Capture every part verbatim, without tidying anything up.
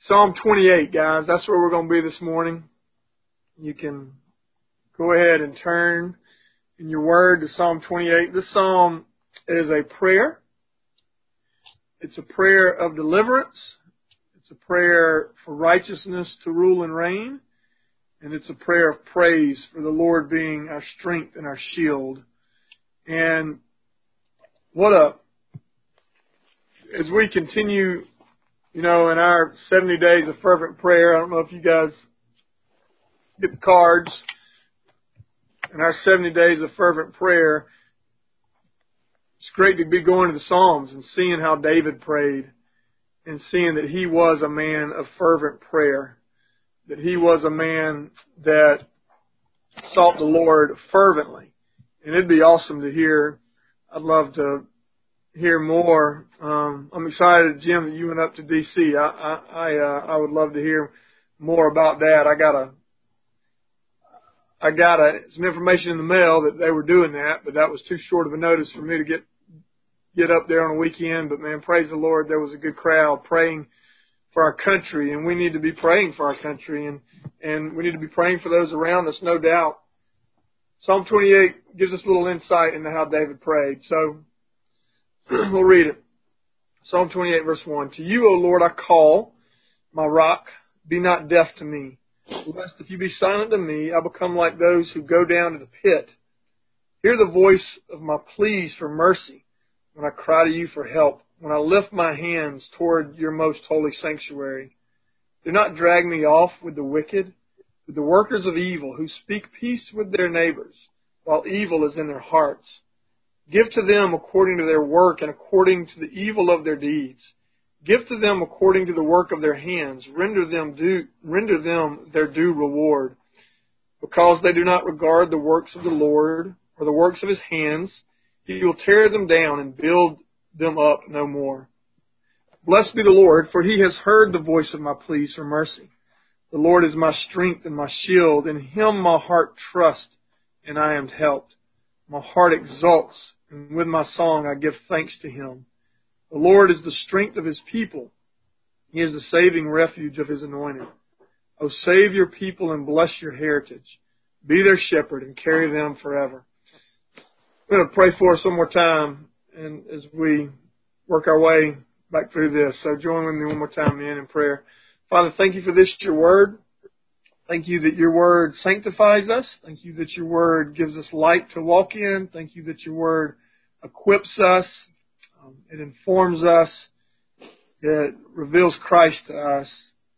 Psalm twenty-eight, guys. That's where we're going to be this morning. You can go ahead and turn in your word to Psalm twenty-eight. This psalm is a prayer. It's a prayer of deliverance. It's a prayer for righteousness to rule and reign. And it's a prayer of praise for the Lord being our strength and our shield. And what a, as we continue, you know, in our seventy days of fervent prayer, I don't know if you guys get the cards. In our seventy days of fervent prayer, it's great to be going to the Psalms and seeing how David prayed and seeing that he was a man of fervent prayer, that he was a man that sought the Lord fervently. And it'd be awesome to hear. I'd love to hear more. Um, I'm excited, Jim, that you went up to D C. I I I, uh, I would love to hear more about that. I got a I got a, some information in the mail that they were doing that, but that was too short of a notice for me to get get up there on a weekend. But man, praise the Lord, there was a good crowd praying for our country, and we need to be praying for our country, and and we need to be praying for those around us, no doubt. Psalm twenty-eight gives us a little insight into how David prayed. So we'll read it. Psalm twenty-eight, verse one. To you, O Lord, I call, my rock, be not deaf to me. Lest if you be silent to me, I become like those who go down to the pit. Hear the voice of my pleas for mercy when I cry to you for help, when I lift my hands toward your most holy sanctuary. Do not drag me off with the wicked, with the workers of evil who speak peace with their neighbors, while evil is in their hearts. Give to them according to their work and according to the evil of their deeds. Give to them according to the work of their hands. Render them due, render them their due reward. Because they do not regard the works of the Lord or the works of his hands, he will tear them down and build them up no more. Blessed be the Lord, for he has heard the voice of my pleas for mercy. The Lord is my strength and my shield. In him my heart trusts, and I am helped. My heart exults, and with my song I give thanks to him. The Lord is the strength of his people. He is the saving refuge of his anointed. O save your people and bless your heritage. Be their shepherd and carry them forever. I'm going to pray for us one more time and as we work our way back through this. So join with me one more time in, in prayer. Father, thank you for this, your word. Thank you that your word sanctifies us. Thank you that your word gives us light to walk in. Thank you that your word equips us. Um, it informs us. It reveals Christ to us.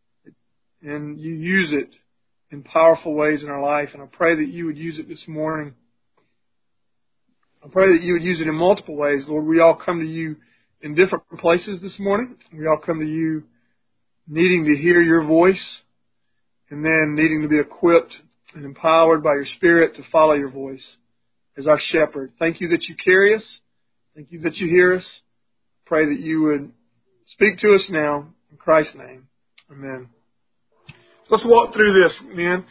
And you use it in powerful ways in our life. And I pray that you would use it this morning. I pray that you would use it in multiple ways. Lord, we all come to you in different places this morning. We all come to you needing to hear your voice and then needing to be equipped and empowered by your Spirit to follow your voice as our shepherd. Thank you that you carry us. Thank you that you hear us. Pray that you would speak to us now. In Christ's name, amen. Let's walk through this, man.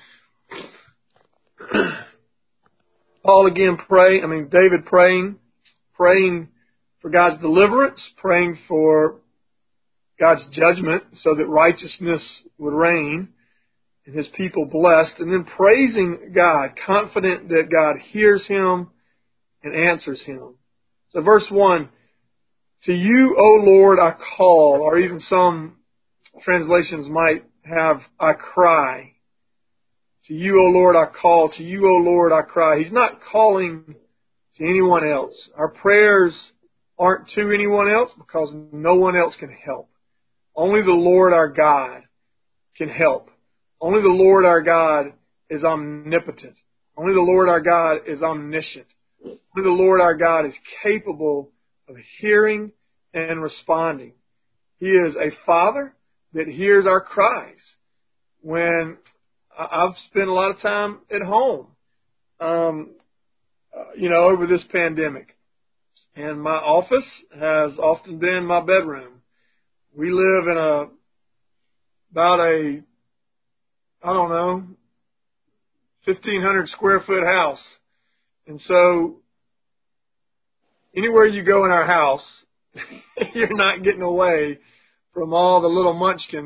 Paul again pray. I mean, David praying, praying for God's deliverance, praying for God's judgment so that righteousness would reign and his people blessed, and then praising God, confident that God hears him and answers him. So verse one, to you, O Lord, I call, or even some translations might have, I cry. To you, O Lord, I call. To you, O Lord, I cry. He's not calling to anyone else. Our prayers aren't to anyone else because no one else can help. Only the Lord our God can help. Only the Lord our God is omnipotent. Only the Lord our God is omniscient. Only the Lord our God is capable of hearing and responding. He is a Father that hears our cries. When I've spent a lot of time at home, um, uh, you know, over this pandemic, and my office has often been my bedroom. We live in a about a I don't know fifteen hundred square foot house, and so anywhere you go in our house, you're not getting away from all the little munchkins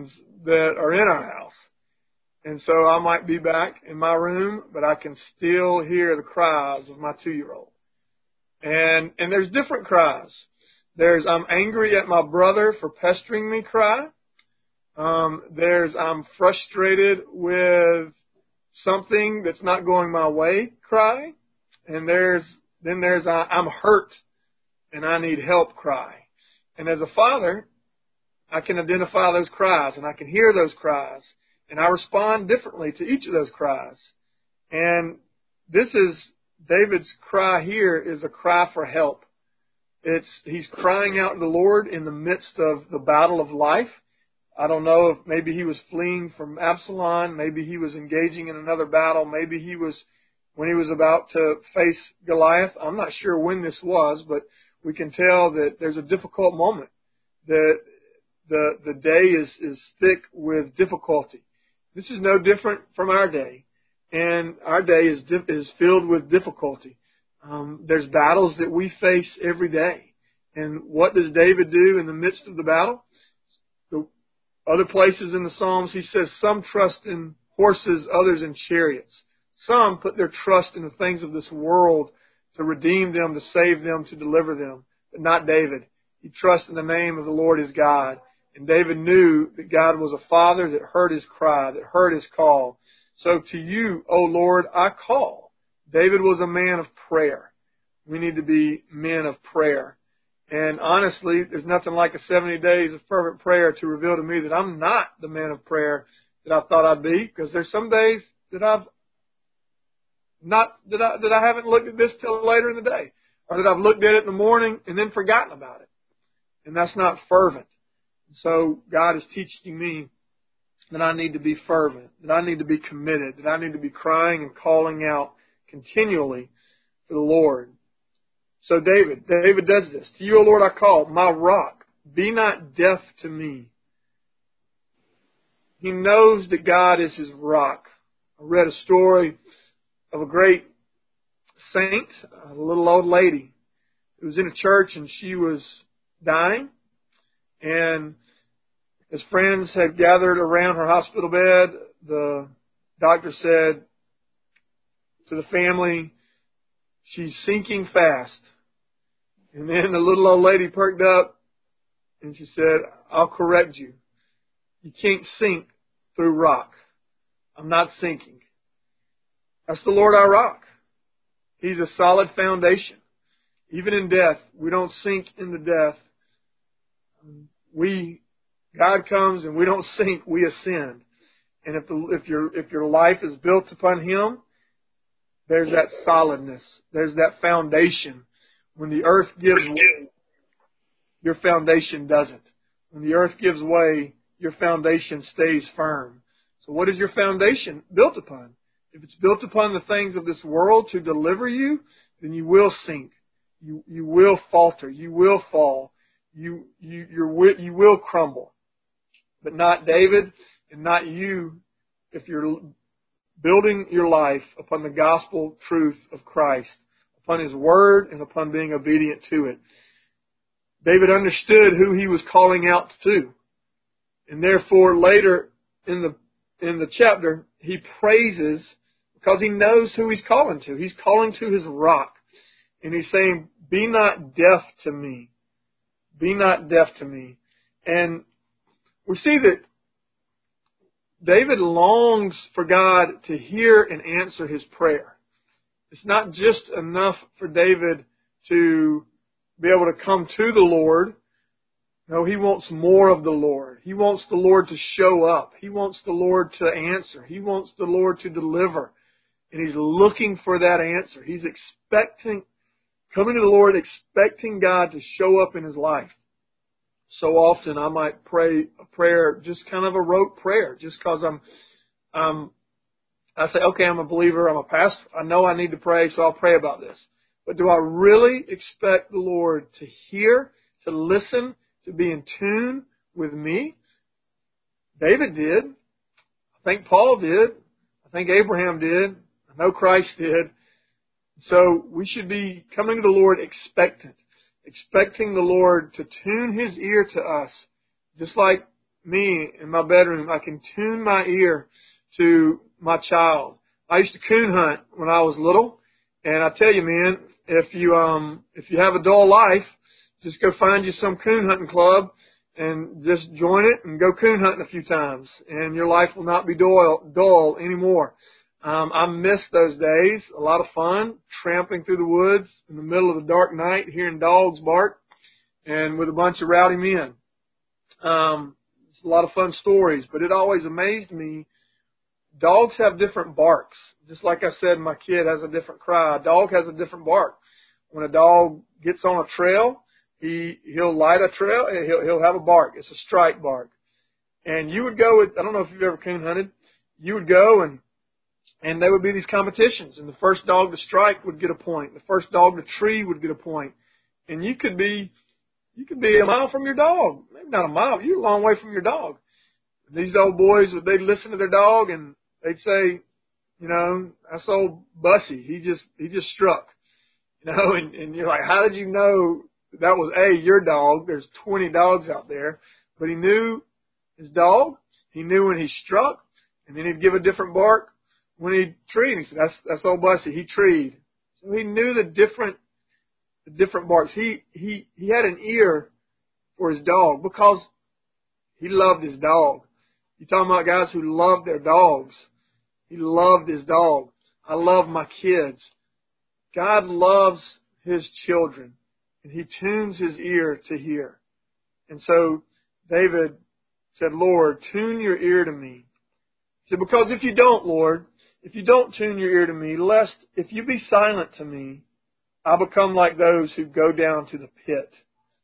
that are in our house. And so I might be back in my room, but I can still hear the cries of my two-year-old. And, and there's different cries. There's, I'm angry at my brother for pestering me cry. Um, there's, I'm frustrated with something that's not going my way cry. And there's, then there's, I, I'm hurt and I need help cry. And as a father, I can identify those cries and I can hear those cries. And I respond differently to each of those cries. And this is, David's cry here is a cry for help. It's, he's crying out to the Lord in the midst of the battle of life. I don't know if maybe he was fleeing from Absalom. Maybe he was engaging in another battle. Maybe he was, when he was about to face Goliath. I'm not sure when this was, but we can tell that there's a difficult moment. That the, the day is, is thick with difficulty. This is no different from our day. And our day is, is filled with difficulty. Um, there's battles that we face every day. And what does David do in the midst of the battle? The other places in the Psalms, he says, some trust in horses, others in chariots. Some put their trust in the things of this world to redeem them, to save them, to deliver them. But not David. He trusts in the name of the Lord his God. And David knew that God was a father that heard his cry, that heard his call. So to you, O Lord, I call. David was a man of prayer. We need to be men of prayer. And honestly, there's nothing like a seventy days of fervent prayer to reveal to me that I'm not the man of prayer that I thought I'd be. Because there's some days that I've not, that I, that I haven't looked at this till later in the day. Or that I've looked at it in the morning and then forgotten about it. And that's not fervent. So God is teaching me that I need to be fervent, that I need to be committed, that I need to be crying and calling out continually for the Lord. So David, David does this. To you, O Lord, I call, my rock, be not deaf to me. He knows that God is his rock. I read a story of a great saint, a little old lady who was in a church and she was dying. And as friends had gathered around her hospital bed, the doctor said to the family, she's sinking fast. And then the little old lady perked up and she said, I'll correct you. You can't sink through rock. I'm not sinking. That's the Lord our rock. He's a solid foundation. Even in death, we don't sink into death. We, God comes and we don't sink, we ascend. And if the, if your, if your life is built upon Him, there's that solidness. There's that foundation. When the earth gives way, your foundation doesn't. When the earth gives way, your foundation stays firm. So what is your foundation built upon? If it's built upon the things of this world to deliver you, then you will sink. You, you will falter. You will fall. You, you, you're, you will crumble. But not David and not you if you're building your life upon the gospel truth of Christ, upon His Word and upon being obedient to it. David understood who he was calling out to. And therefore later in the, in the chapter, he praises because he knows who he's calling to. He's calling to his rock. And he's saying, be not deaf to me. Be not deaf to me. And we see that David longs for God to hear and answer his prayer. It's not just enough for David to be able to come to the Lord. No, he wants more of the Lord. He wants the Lord to show up. He wants the Lord to answer. He wants the Lord to deliver. And he's looking for that answer. He's expecting, coming to the Lord, expecting God to show up in his life. So often I might pray a prayer, just kind of a rote prayer, just because I'm, um, I say, okay, I'm a believer, I'm a pastor, I know I need to pray, so I'll pray about this. But do I really expect the Lord to hear, to listen, to be in tune with me? David did. I think Paul did. I think Abraham did. I know Christ did. So we should be coming to the Lord expectant, expecting the Lord to tune His ear to us, just like me in my bedroom, I can tune my ear to my child. I used to coon hunt when I was little, and I tell you, man, if you um if you have a dull life, just go find you some coon hunting club and just join it and go coon hunting a few times, and your life will not be dull, dull anymore. Um, I miss those days. A lot of fun, tramping through the woods in the middle of the dark night, hearing dogs bark, and with a bunch of rowdy men. Um, it's a lot of fun stories, but it always amazed me. Dogs have different barks. Just like I said, my kid has a different cry. A dog has a different bark. When a dog gets on a trail, he, he'll light a trail, and he'll, he'll have a bark. It's a strike bark. And you would go with, I don't know if you've ever coon hunted, you would go and And there would be these competitions, and the first dog to strike would get a point. The first dog to tree would get a point. And you could be, you could be a mile from your dog. Maybe not a mile, you're a long way from your dog. And these old boys, they'd listen to their dog, and they'd say, you know, that's old Bussy. He just, he just struck. You know, and, and you're like, how did you know that was A, your dog? There's twenty dogs out there. But he knew his dog. He knew when he struck, and then he'd give a different bark when he treed. He said, that's, that's old Bussy. He treed. So he knew the different, the different barks. He, he, he had an ear for his dog because he loved his dog. You're talking about guys who love their dogs. He loved his dog. I love my kids. God loves His children, and He tunes His ear to hear. And so David said, Lord, tune your ear to me. He said, because if you don't, Lord, if you don't tune your ear to me, lest if you be silent to me, I become like those who go down to the pit.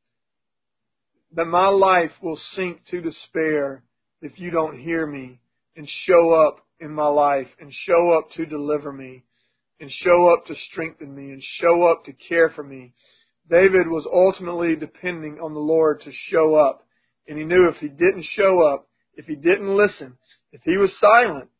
That my life will sink to despair if you don't hear me and show up in my life and show up to deliver me and show up to strengthen me and show up to care for me. David was ultimately depending on the Lord to show up. And he knew if he didn't show up, if he didn't listen, if he was silent,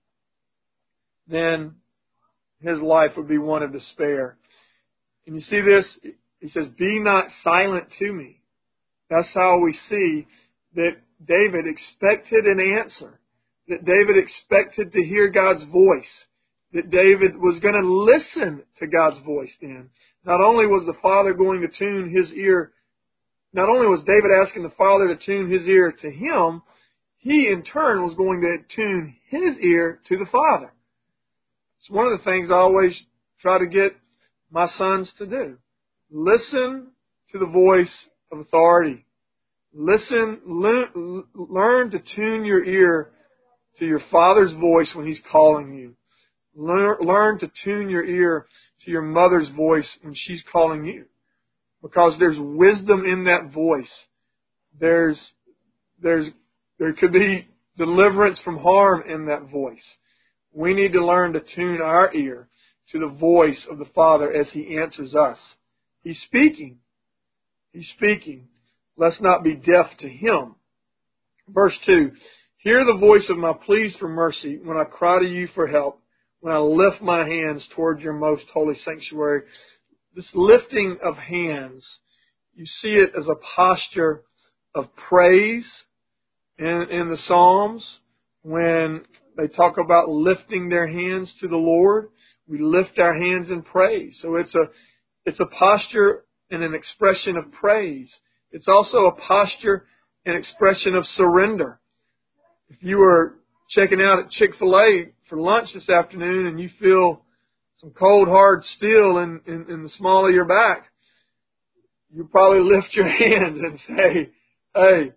then his life would be one of despair. And you see this, he says, be not silent to me. That's how we see that David expected an answer, that David expected to hear God's voice, that David was going to listen to God's voice then. Not only was the Father going to tune his ear, not only was David asking the Father to tune his ear to him, he in turn was going to tune his ear to the Father. It's one of the things I always try to get my sons to do. Listen to the voice of authority. Listen, learn, learn to tune your ear to your Father's voice when He's calling you. Learn, learn to tune your ear to your mother's voice when she's calling you. Because there's wisdom in that voice. There's, there's, there could be deliverance from harm in that voice. We need to learn to tune our ear to the voice of the Father as He answers us. He's speaking. He's speaking. Let's not be deaf to Him. Verse two, hear the voice of my pleas for mercy when I cry to you for help, when I lift my hands toward your most holy sanctuary. This lifting of hands, you see it as a posture of praise in, in the Psalms. When they talk about lifting their hands to the Lord, we lift our hands in praise. So it's a, it's a posture and an expression of praise. It's also a posture and expression of surrender. If you were checking out at Chick-fil-A for lunch this afternoon and you feel some cold, hard steel in, in, in the small of your back, you probably lift your hands and say, hey,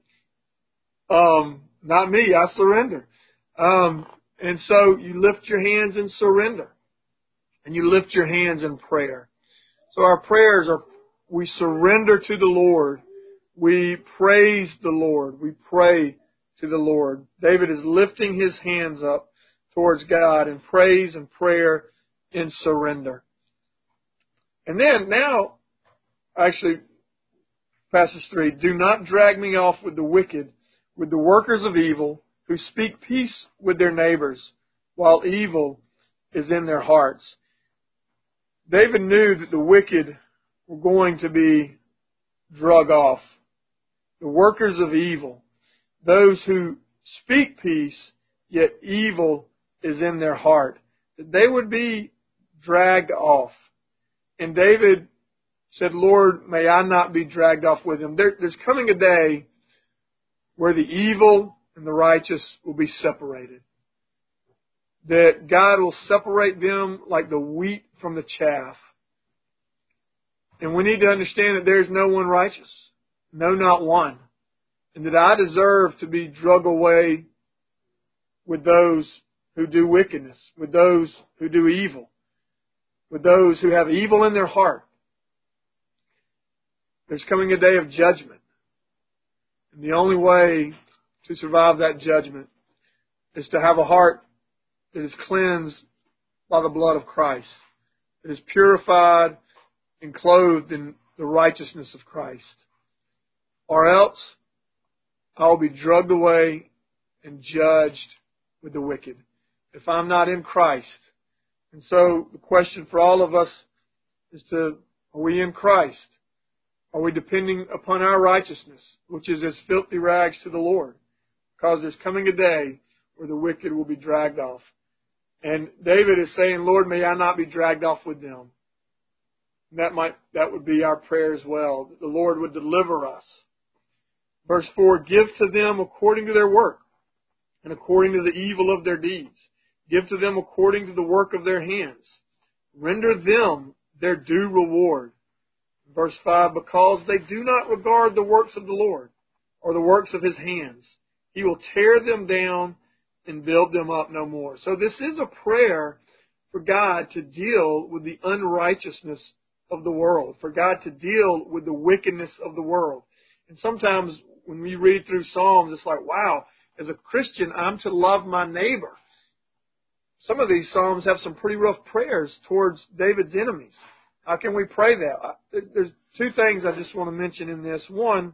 um, not me, I surrender. Um, and so you lift your hands in surrender. And you lift your hands in prayer. So our prayers are, we surrender to the Lord. We praise the Lord. We pray to the Lord. David is lifting his hands up towards God in praise and prayer in surrender. And then now, actually, passage three, do not drag me off with the wicked, with the workers of evil, who speak peace with their neighbors, while evil is in their hearts. David knew that the wicked were going to be drug off. The workers of evil. those who speak peace, yet evil is in their heart, that they would be dragged off. And David said, Lord, may I not be dragged off with him. There, there's coming a day where the evil and the righteous will be separated. That God will separate them like the wheat from the chaff. And we need to understand that there is no one righteous. No, not one. And that I deserve to be dragged away with those who do wickedness, with those who do evil, with those who have evil in their heart. There's coming a day of judgment. And the only way to survive that judgment is to have a heart that is cleansed by the blood of Christ, that is purified and clothed in the righteousness of Christ. Or else I will be dragged away and judged with the wicked if I'm not in Christ. And so the question for all of us is to, are we in Christ? Are we depending upon our righteousness, which is as filthy rags to the Lord? Because there's coming a day where the wicked will be dragged off. And David is saying, Lord, may I not be dragged off with them. And that might, that would be our prayer as well, that the Lord would deliver us. Verse four, give to them according to their work and according to the evil of their deeds. Give to them according to the work of their hands. Render them their due reward. Verse five, because they do not regard the works of the Lord or the works of His hands, He will tear them down and build them up no more. So this is a prayer for God to deal with the unrighteousness of the world, for God to deal with the wickedness of the world. And sometimes when we read through Psalms, it's like, wow, as a Christian, I'm to love my neighbor. Some of these Psalms have some pretty rough prayers towards David's enemies. How can we pray that? There's two things I just want to mention in this. One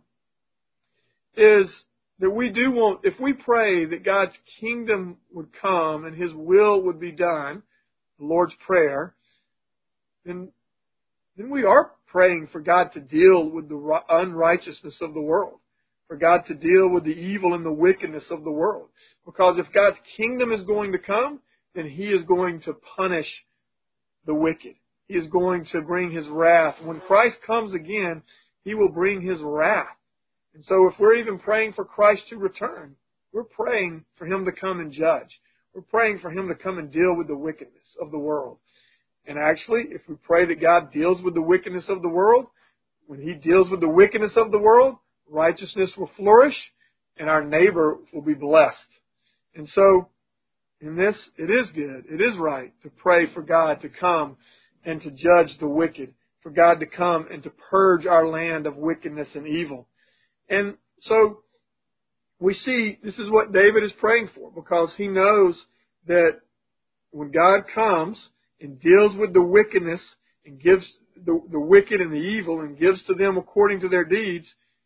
is that we do want, if we pray that God's kingdom would come and His will would be done, the Lord's Prayer, then, then we are praying for God to deal with the unrighteousness of the world, for God to deal with the evil and the wickedness of the world. Because if God's kingdom is going to come, then He is going to punish the wicked. He is going to bring His wrath. When Christ comes again, He will bring His wrath. And so if we're even praying for Christ to return, we're praying for Him to come and judge. We're praying for Him to come and deal with the wickedness of the world. And actually, if we pray that God deals with the wickedness of the world, when He deals with the wickedness of the world, righteousness will flourish and our neighbor will be blessed. And so, in this, it is good, it is right to pray for God to come and to judge the wicked, for God to come and to purge our land of wickedness and evil. And so we see this is what David is praying for, because he knows that when God comes and deals with the wickedness and gives the, the wicked and the evil and gives to them according to their deeds,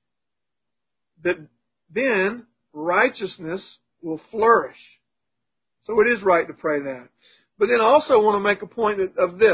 that then righteousness will flourish. So it is right to pray that. But then I also want to make a point of this.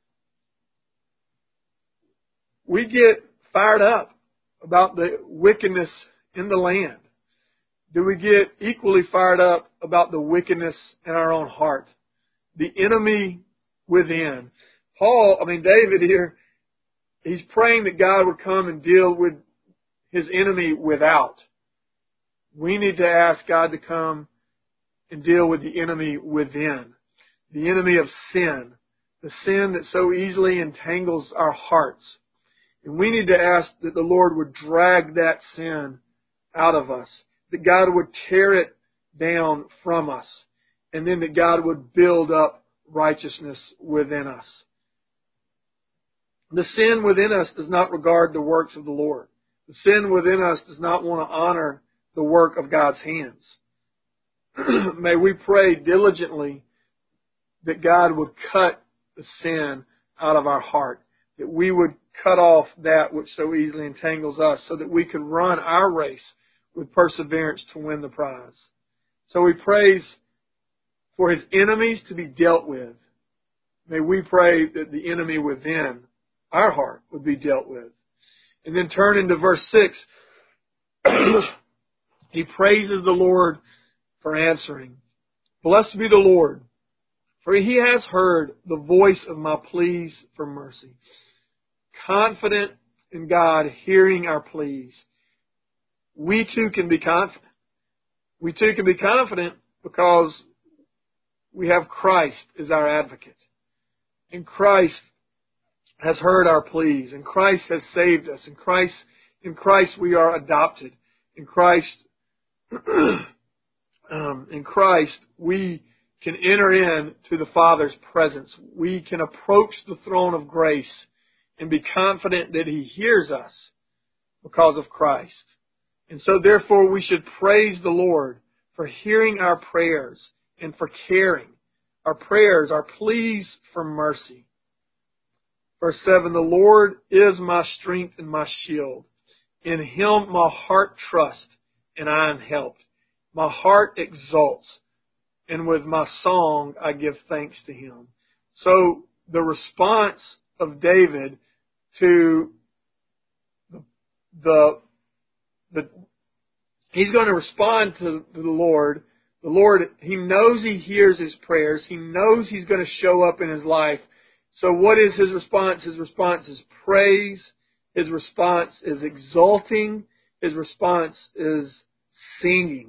We get fired up about the wickedness in the land. Do we get equally fired up about the wickedness in our own heart? The enemy within. Paul, I mean David here, he's praying that God would come and deal with his enemy without. We need to ask God to come and deal with the enemy within. The enemy of sin. The sin that so easily entangles our hearts. And we need to ask that the Lord would drag that sin out of us. That God would tear it down from us. And then that God would build up righteousness within us. The sin within us does not regard the works of the Lord. The sin within us does not want to honor the work of God's hands. May we pray diligently that God would cut the sin out of our heart. That we would cut off that which so easily entangles us, so that we can run our race with perseverance to win the prize. So he prays for his enemies to be dealt with. May we pray that the enemy within our heart would be dealt with. And then turn into verse six. He praises the Lord for answering. Blessed be the Lord, for He has heard the voice of my pleas for mercy. Confident in God, hearing our pleas. We too can be confident. We too can be confident because we have Christ as our advocate. And Christ has heard our pleas. And Christ has saved us. In Christ, in Christ we are adopted. In Christ, um, in Christ we can enter into the Father's presence. We can approach the throne of grace and be confident that He hears us because of Christ. And so therefore we should praise the Lord for hearing our prayers and for caring. Our prayers, our pleas for mercy. Verse seven, the Lord is my strength and my shield. In Him my heart trusts, and I am helped. My heart exalts, and with my song I give thanks to Him. So the response of David to the, the, the he's going to respond to, to the Lord. The Lord, He knows He hears his prayers. He knows He's going to show up in his life. So what is his response? His response is praise. His response is exulting. His response is singing.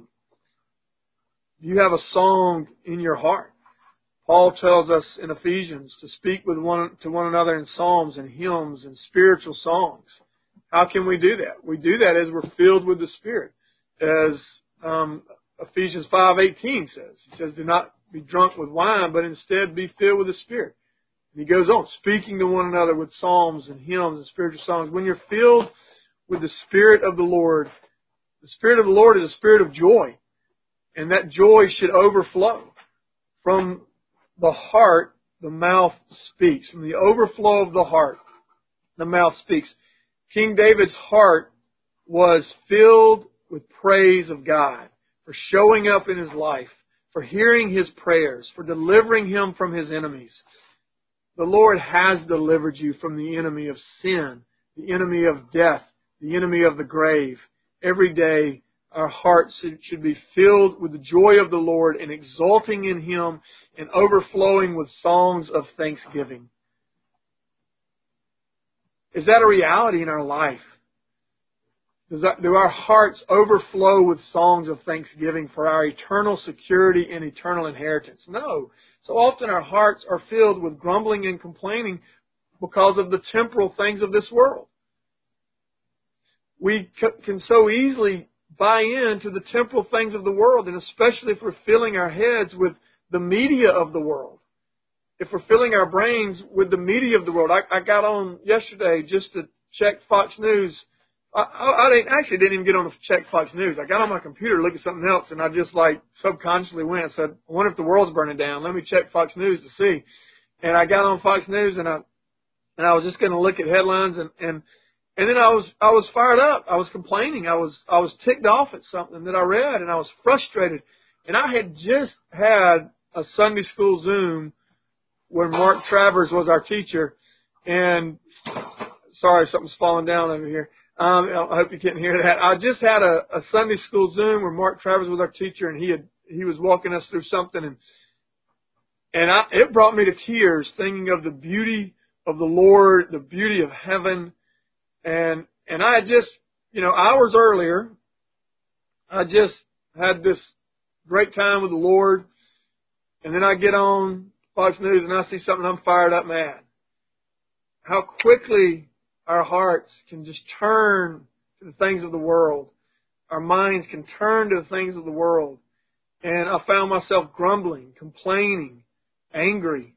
You have a song in your heart. Paul tells us in Ephesians to speak with one to one another in psalms and hymns and spiritual songs. How can we do that? We do that as we're filled with the Spirit. As um, Ephesians five eighteen says. He says, do not be drunk with wine, but instead be filled with the Spirit. And he goes on, speaking to one another with psalms and hymns and spiritual songs. When you're filled with the Spirit of the Lord, the Spirit of the Lord is a spirit of joy. And that joy should overflow. From the heart, the mouth speaks. From the overflow of the heart, the mouth speaks. King David's heart was filled with praise of God for showing up in his life, for hearing his prayers, for delivering him from his enemies. The Lord has delivered you from the enemy of sin, the enemy of death, the enemy of the grave. Every day, our hearts should be filled with the joy of the Lord and exulting in Him and overflowing with songs of thanksgiving. Is that a reality in our life? Does that, do our hearts overflow with songs of thanksgiving for our eternal security and eternal inheritance? No. So often our hearts are filled with grumbling and complaining because of the temporal things of this world. We can so easily buy into the temporal things of the world, and especially if we're filling our heads with the media of the world. If we're filling our brains with the media of the world. I, I got on yesterday just to check Fox News. I, I, I didn't, actually didn't even get on to check Fox News. I got on my computer to look at something else, and I just like subconsciously went and said, I wonder if the world's burning down. Let me check Fox News to see. And I got on Fox News, and I and I was just going to look at headlines, and, and And then I was I was fired up. I was complaining. I was I was ticked off at something that I read, and I was frustrated. And I had just had a Sunday school Zoom where Mark Travers was our teacher. And sorry, something's falling down over here. Um, I hope you can't hear that. I just had a, a Sunday school Zoom where Mark Travers was our teacher, and he had he was walking us through something, and and I, it brought me to tears, thinking of the beauty of the Lord, the beauty of heaven. And and I had just, you know, hours earlier, I just had this great time with the Lord. And then I get on Fox News and I see something, I'm fired up mad. How quickly our hearts can just turn to the things of the world. Our minds can turn to the things of the world. And I found myself grumbling, complaining, angry.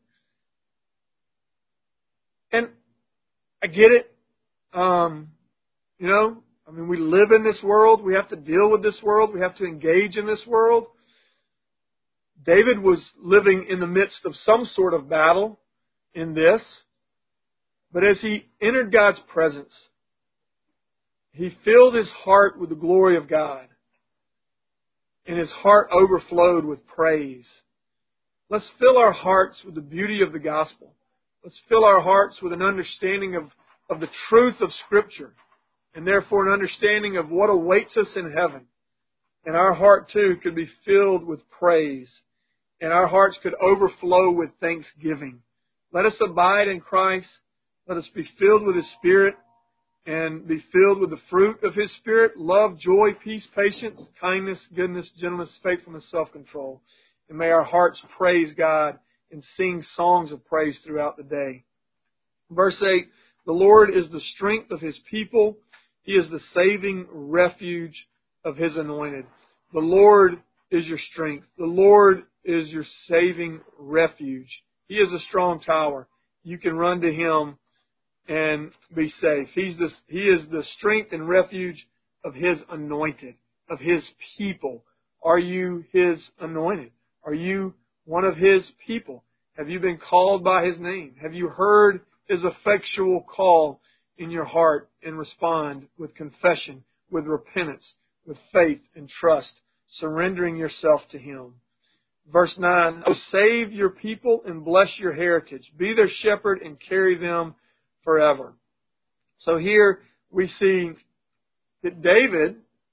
And I get it. Um, you know, I mean, we live in this world. We have to deal with this world. We have to engage in this world. David was living in the midst of some sort of battle in this. But as he entered God's presence, he filled his heart with the glory of God. And his heart overflowed with praise. Let's fill our hearts with the beauty of the gospel. Let's fill our hearts with an understanding of of the truth of Scripture, and therefore an understanding of what awaits us in heaven. And our heart too could be filled with praise. And our hearts could overflow with thanksgiving. Let us abide in Christ. Let us be filled with His Spirit and be filled with the fruit of His Spirit: love, joy, peace, patience, kindness, goodness, gentleness, faithfulness, self-control. And may our hearts praise God and sing songs of praise throughout the day. Verse eight, the Lord is the strength of His people. He is the saving refuge of His anointed. The Lord is your strength. The Lord is your saving refuge. He is a strong tower. You can run to Him and be safe. He's the, he is the strength and refuge of His anointed, of His people. Are you His anointed? Are you one of His people? Have you been called by His name? Have you heard His effectual call in your heart and respond with confession, with repentance, with faith and trust, surrendering yourself to Him? Verse nine, oh, save your people and bless your heritage. Be their shepherd and carry them forever. So here we see that David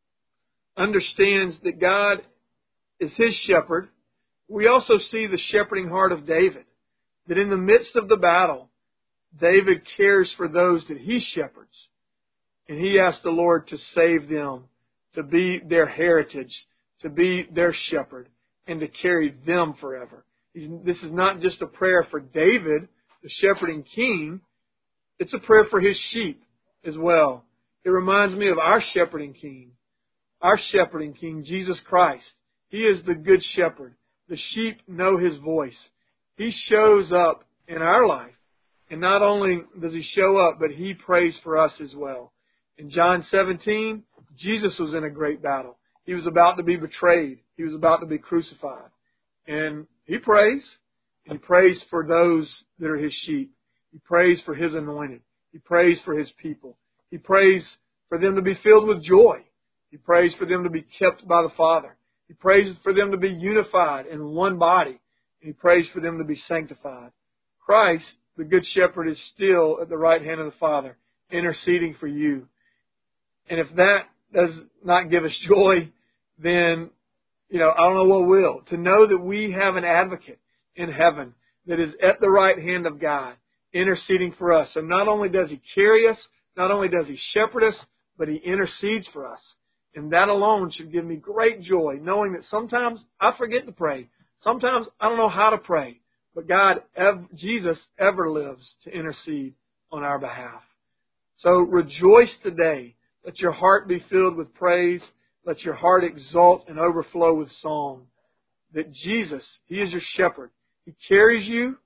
understands that God is his shepherd. We also see the shepherding heart of David, that in the midst of the battle, David cares for those that he shepherds. And he asks the Lord to save them, to be their heritage, to be their shepherd, and to carry them forever. This is not just a prayer for David, the shepherding king. It's a prayer for his sheep as well. It reminds me of our shepherding king, our shepherding king, Jesus Christ. He is the good shepherd. The sheep know His voice. He shows up in our life. And not only does He show up, but He prays for us as well. In John seventeen, Jesus was in a great battle. He was about to be betrayed. He was about to be crucified. And He prays. He prays for those that are His sheep. He prays for His anointed. He prays for His people. He prays for them to be filled with joy. He prays for them to be kept by the Father. He prays for them to be unified in one body. He prays for them to be sanctified. Christ, the Good Shepherd, is still at the right hand of the Father, interceding for you. And if that does not give us joy, then, you know, I don't know what will. To know that we have an advocate in heaven that is at the right hand of God, interceding for us. So not only does He carry us, not only does He shepherd us, but He intercedes for us. And that alone should give me great joy, knowing that sometimes I forget to pray. Sometimes I don't know how to pray. But God, Jesus, ever lives to intercede on our behalf. So rejoice today. Let your heart be filled with praise. Let your heart exult and overflow with song. That Jesus, He is your shepherd. He carries you.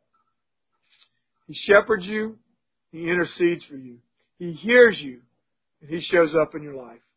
He shepherds you. He intercedes for you. He hears you. And He shows up in your life.